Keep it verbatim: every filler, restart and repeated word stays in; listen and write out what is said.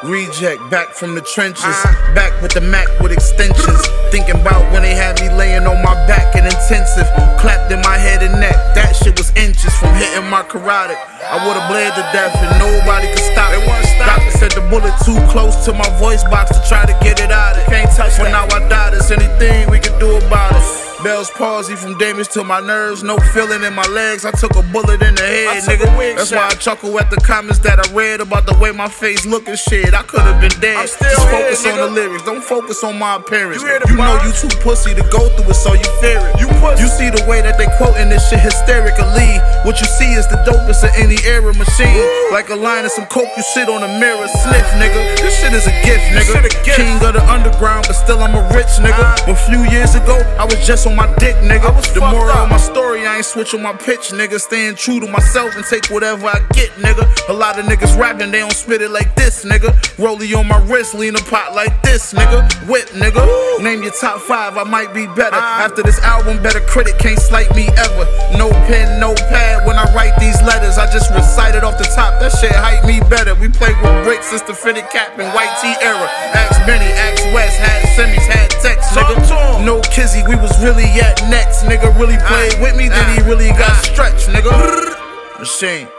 Reject, back from the trenches, back with the Mac with extensions. Thinking about when they had me laying on my back in intensive. Clapped in my head and neck, that shit was inches from hitting my carotid. I would've bled to death and nobody could stop it. Doctor said the bullet too close to my voice box to try to get it out of it. Can't touch it. But now I died, there's anything we can do about it. Bell's palsy from damage to my nerves, no feeling in my legs. I took a bullet in the head, nigga. That's why I chuckle at the comments that I read about the way my face look and shit. I could've been dead. Just focus here, on the lyrics, don't focus on my appearance. You, you know you too pussy to go through it, so you fear it. You, you see the way that they quoting this shit hysterically. What you see is the dopest of any era machine. Like a line of some coke, you sit on a mirror, sniff, nigga. This shit is a gift, nigga. King of the underground, but still I'm a rich nigga. But a few years ago, I was just on my dick, nigga. The moral of my story, I ain't switching my pitch, nigga. Staying true to myself and take whatever I get, nigga. A lot of niggas rapping, they don't spit it like this, nigga. Rollie on my wrist, lean a pot like this, nigga. Whip, nigga. Name your top five, I might be better. After this album, better critic can't slight me ever. No pen, no pad when I write these letters. I just recite it off the top, that shit hype me better. We played with bricks since the fitted cap and white tee era. Axe Benny, Axe West, had semis, had text, nigga. No Kizzy, we was really at next, nigga. Really played with me, then he really got stretched, nigga. Machine.